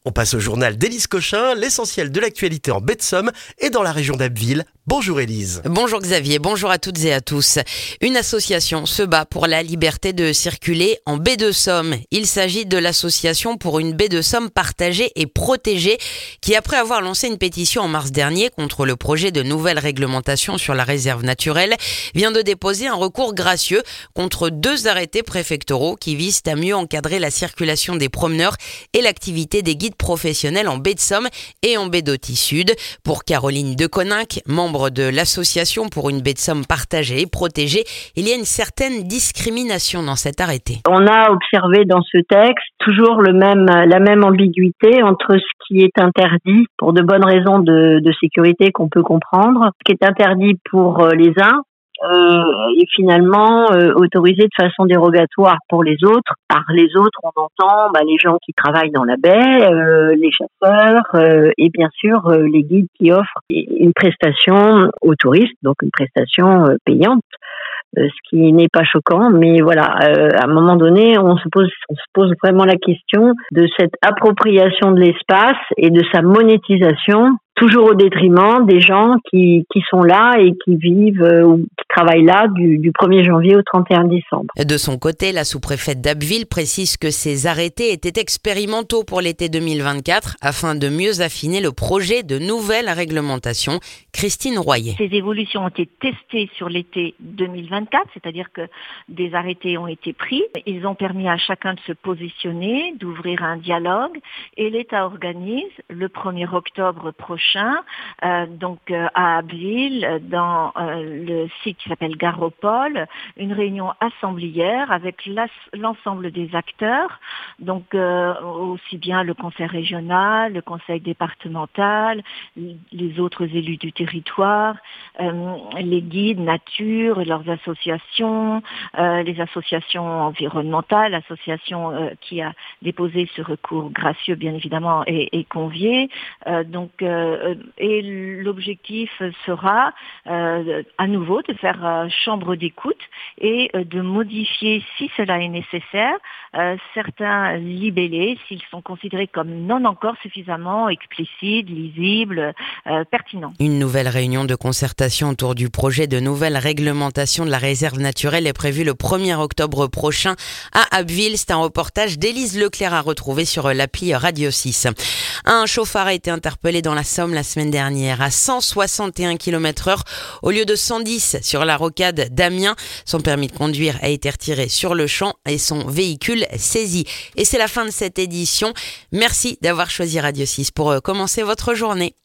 On passe au journal d'Élise Cochin, l'essentiel de l'actualité en baie de Somme et dans la région d'Abbeville. Bonjour Élise. Bonjour Xavier, bonjour à toutes et à tous. Une association se bat pour la liberté de circuler en baie de Somme. Il s'agit de l'association pour une baie de Somme partagée et protégée qui, après avoir lancé une pétition en mars dernier contre le projet de nouvelle réglementation sur la réserve naturelle, vient de déposer un recours gracieux contre 2 arrêtés préfectoraux qui visent à mieux encadrer la circulation des promeneurs et l'activité des guides professionnels en baie de Somme et en baie d'Authie Sud. Pour Caroline Deconinck, membre de l'association pour une baie de Somme partagée et protégée, il y a une certaine discrimination dans cet arrêté. On a observé dans ce texte toujours la même ambiguïté entre ce qui est interdit pour de bonnes raisons de sécurité qu'on peut comprendre, ce qui est interdit pour les uns, et finalement autorisé de façon dérogatoire pour les autres. Par les autres, on entend les gens qui travaillent dans la baie, les chasseurs et bien sûr les guides qui offrent une prestation aux touristes, donc une prestation payante. Ce qui n'est pas choquant, mais voilà, à un moment donné, on se pose vraiment la question de cette appropriation de l'espace et de sa monétisation, toujours au détriment des gens qui sont là et qui vivent ou qui travaillent là du 1er janvier au 31 décembre. De son côté, la sous-préfète d'Abbeville précise que ces arrêtés étaient expérimentaux pour l'été 2024 afin de mieux affiner le projet de nouvelle réglementation. Christine Royer. Ces évolutions ont été testées sur l'été 2024, c'est-à-dire que des arrêtés ont été pris. Ils ont permis à chacun de se positionner, d'ouvrir un dialogue et l'État organise le 1er octobre prochain, à Abbeville, dans le site qui s'appelle Garopole, une réunion assemblière avec l'ensemble des acteurs, aussi bien le conseil régional, le conseil départemental, les autres élus du territoire, les guides nature et leurs associations, les associations environnementales, l'association qui a déposé ce recours gracieux bien évidemment est conviée. Et l'objectif sera à nouveau de faire chambre d'écoute et de modifier, si cela est nécessaire, certains libellés s'ils sont considérés comme non encore suffisamment explicites, lisibles, pertinents. Une nouvelle réunion de concertation autour du projet de nouvelle réglementation de la réserve naturelle est prévue le 1er octobre prochain à Abbeville. C'est un reportage d'Élise Leclerc à retrouver sur l'appli Radio 6. Un chauffard a été interpellé dans la Somme la semaine dernière à 161 km/h au lieu de 110 sur la rocade d'Amiens. Son permis de conduire a été retiré sur le champ et son véhicule saisi. Et c'est la fin de cette édition. Merci d'avoir choisi Radio 6 pour commencer votre journée.